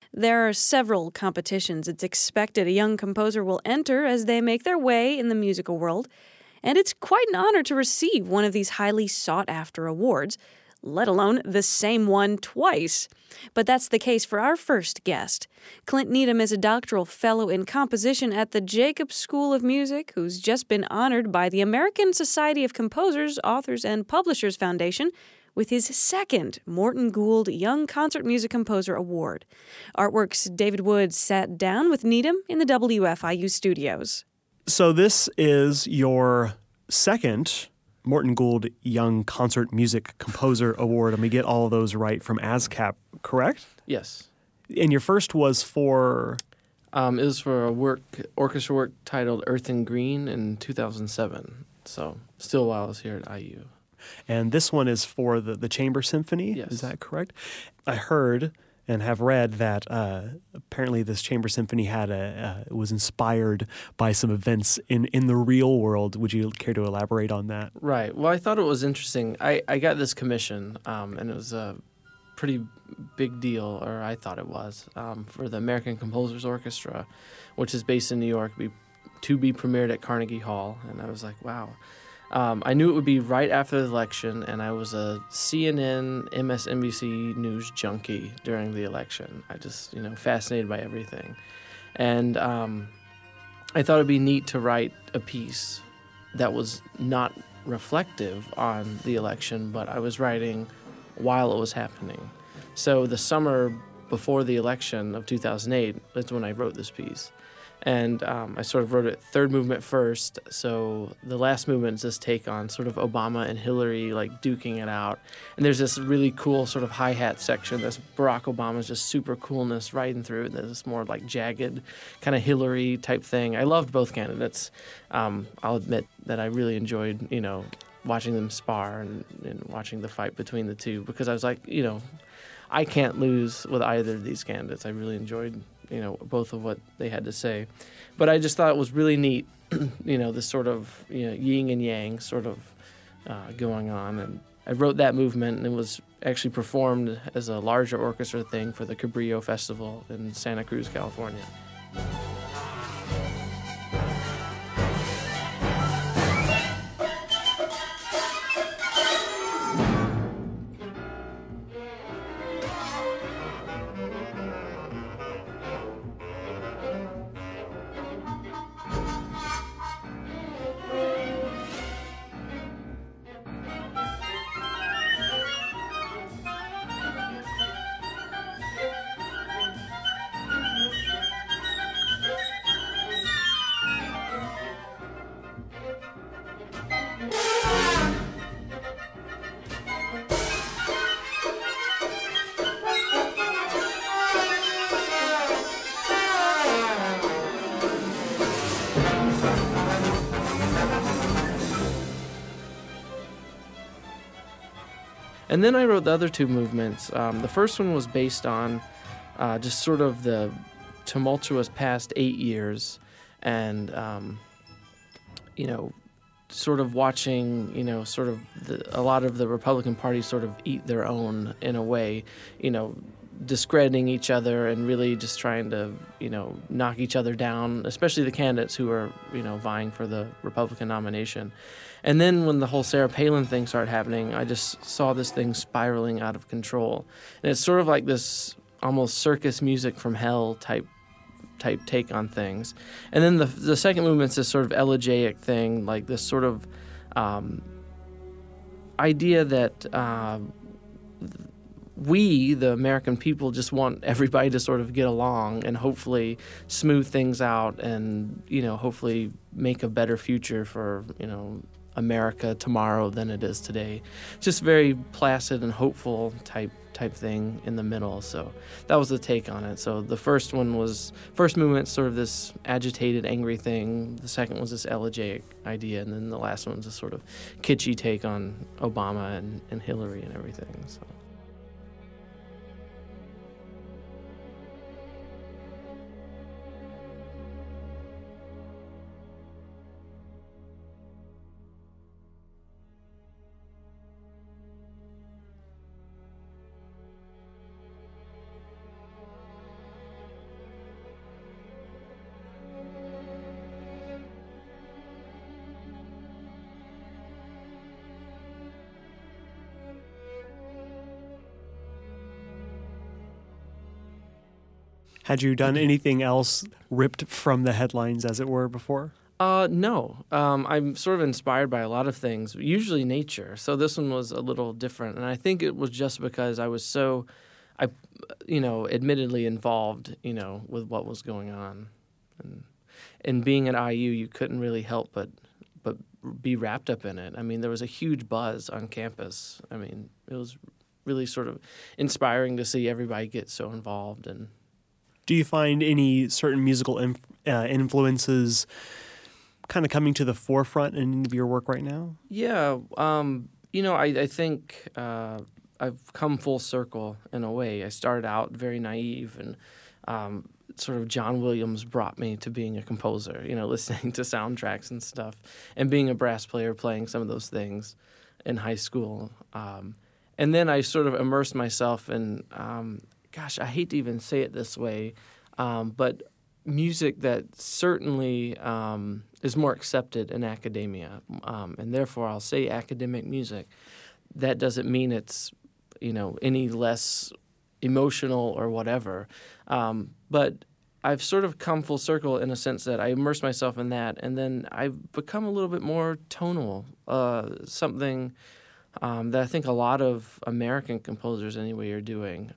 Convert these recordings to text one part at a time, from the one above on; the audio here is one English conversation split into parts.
There are several competitions it's expected a young composer will enter as they make their way in the musical world, and it's quite an honor to receive one of these highly sought-after awards, let alone the same one twice. But that's the case for our first guest. Clint Needham is a doctoral fellow in composition at the Jacobs School of Music, who's just been honored by the American Society of Composers, Authors, and Publishers Foundation with his second Morton Gould Young Concert Music Composer Award. Artworks' David Woods sat down with Needham in the WFIU studios. So this is your second Morton Gould Young Concert Music Composer Award, and we get all of those right from ASCAP, correct? Yes. And your first was for? It was for a orchestra work titled Earth and Green in 2007. So still while I was here at IU. And this one is for the Chamber Symphony, Yes. Is that correct? I heard and have read that apparently this Chamber Symphony was inspired by some events in the real world. Would you care to elaborate on that? Right. Well, I thought it was interesting. I got this commission, and it was a pretty big deal, or I thought it was, for the American Composers Orchestra, which is based in New York, to be premiered at Carnegie Hall. And I was like, wow. I knew it would be right after the election, and I was a CNN, MSNBC News junkie during the election. I just, fascinated by everything. And I thought it'd be neat to write a piece that was not reflective on the election, but I was writing while it was happening. So the summer before the election of 2008, that's when I wrote this piece. And I sort of wrote it third movement first, so the last movement is this take on sort of Obama and Hillary, like, duking it out. And there's this really cool sort of hi-hat section, this Barack Obama's just super coolness riding through, and there's this more, like, jagged kind of Hillary type thing. I loved both candidates. I'll admit that I really enjoyed, watching them spar and watching the fight between the two, because I was like, I can't lose with either of these candidates. I really enjoyed both of what they had to say. But I just thought it was really neat, this sort of yin and yang sort of going on. And I wrote that movement, and it was actually performed as a larger orchestra thing for the Cabrillo Festival in Santa Cruz, California. And then I wrote the other two movements. The first one was based on just sort of the tumultuous past 8 years and, sort of watching, sort of a lot of the Republican Party sort of eat their own in a way, discrediting each other and really just trying to, knock each other down, especially the candidates who are, vying for the Republican nomination. And then when the whole Sarah Palin thing started happening, I just saw this thing spiraling out of control. And it's sort of like this almost circus music from hell type take on things. And then the second movement's this sort of elegiac thing, like this sort of idea that we, the American people, just want everybody to sort of get along and hopefully smooth things out and, hopefully make a better future for, America tomorrow than it is today. Just very placid and hopeful type thing in the middle. So that was the take on it. So the first movement, sort of this agitated, angry thing. The second was this elegiac idea. And then the last one was a sort of kitschy take on Obama and Hillary and everything. So. Had you done anything else ripped from the headlines, as it were, before? No. I'm sort of inspired by a lot of things, usually nature. So this one was a little different. And I think it was just because I was admittedly involved, with what was going on. And being at IU, you couldn't really help but be wrapped up in it. I mean, there was a huge buzz on campus. I mean, it was really sort of inspiring to see everybody get so involved. And do you find any certain musical influences kind of coming to the forefront in any of your work right now? Yeah. I think I've come full circle in a way. I started out very naive, and sort of John Williams brought me to being a composer, listening to soundtracks and stuff, and being a brass player, playing some of those things in high school. And then I sort of immersed myself in, I hate to even say it this way, but music that certainly is more accepted in academia. And therefore, I'll say academic music. That doesn't mean it's, any less emotional or whatever. But I've sort of come full circle in a sense that I immerse myself in that, and then I've become a little bit more tonal, something that I think a lot of American composers anyway are doing.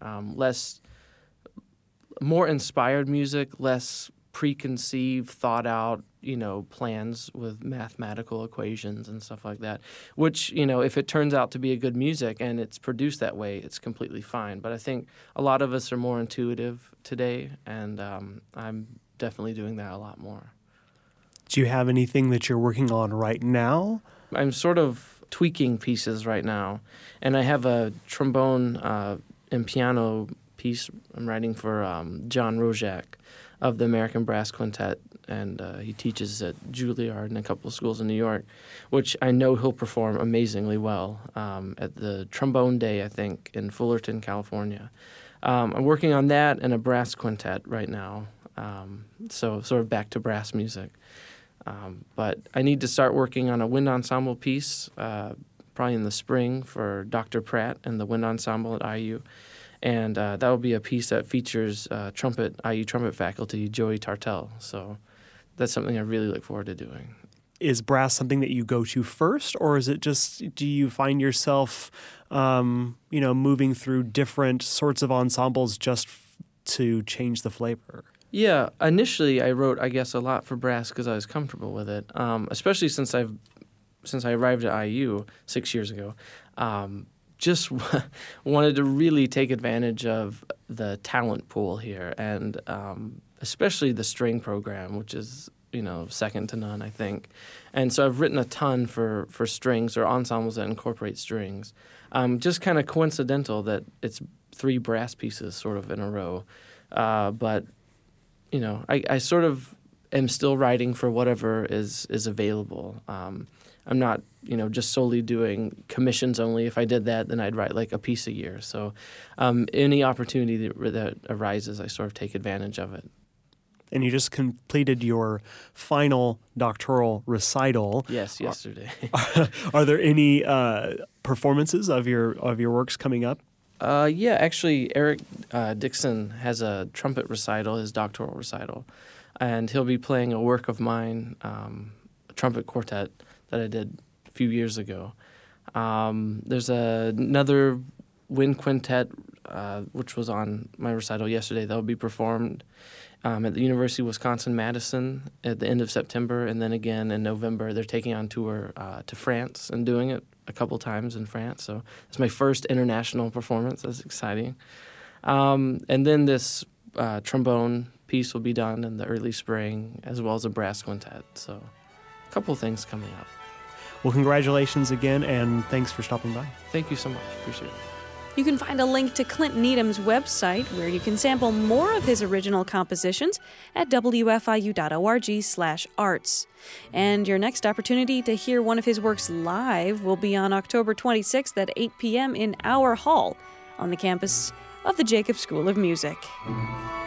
More inspired music, less preconceived, thought out, plans with mathematical equations and stuff like that, which, if it turns out to be a good music and it's produced that way, it's completely fine. But I think a lot of us are more intuitive today, and I'm definitely doing that a lot more. Do you have anything that you're working on right now? I'm sort of tweaking pieces right now, and I have a trombone and piano piece I'm writing for John Rojak of the American Brass Quintet, and he teaches at Juilliard and a couple of schools in New York, which I know he'll perform amazingly well at the Trombone Day, I think, in Fullerton, California. I'm working on that and a brass quintet right now, so sort of back to brass music. But I need to start working on a wind ensemble piece, probably in the spring, for Dr. Pratt and the wind ensemble at IU. And that will be a piece that features IU trumpet faculty, Joey Tartell. So that's something I really look forward to doing. Is brass something that you go to first, or is it just, do you find yourself, moving through different sorts of ensembles just to change the flavor? Yeah, initially I wrote, I guess, a lot for brass because I was comfortable with it, especially since I arrived at IU 6 years ago. Just wanted to really take advantage of the talent pool here, and especially the string program, which is, second to none, I think. And so I've written a ton for strings or ensembles that incorporate strings. Just kind of coincidental that it's 3 brass pieces sort of in a row. But, I sort of am still writing for whatever is available. I'm not, just solely doing commissions only. If I did that, then I'd write like a piece a year. So any opportunity that arises, I sort of take advantage of it. And you just completed your final doctoral recital. Yes, yesterday. Are there any performances of your works coming up? Yeah, actually, Eric Dixon has a trumpet recital, his doctoral recital, and he'll be playing a work of mine, a trumpet quartet that I did a few years ago. There's another wind quintet, which was on my recital yesterday, that will be performed at the University of Wisconsin-Madison at the end of September, and then again in November. They're taking on tour to France and doing it a couple times in France. So it's my first international performance. That's exciting. And then this trombone piece will be done in the early spring, as well as a brass quintet. So a couple things coming up. Well, congratulations again, and thanks for stopping by. Thank you so much. Appreciate it. You can find a link to Clint Needham's website, where you can sample more of his original compositions, at wfiu.org/arts. And your next opportunity to hear one of his works live will be on October 26th at 8 p.m. in Our Hall on the campus of the Jacobs School of Music.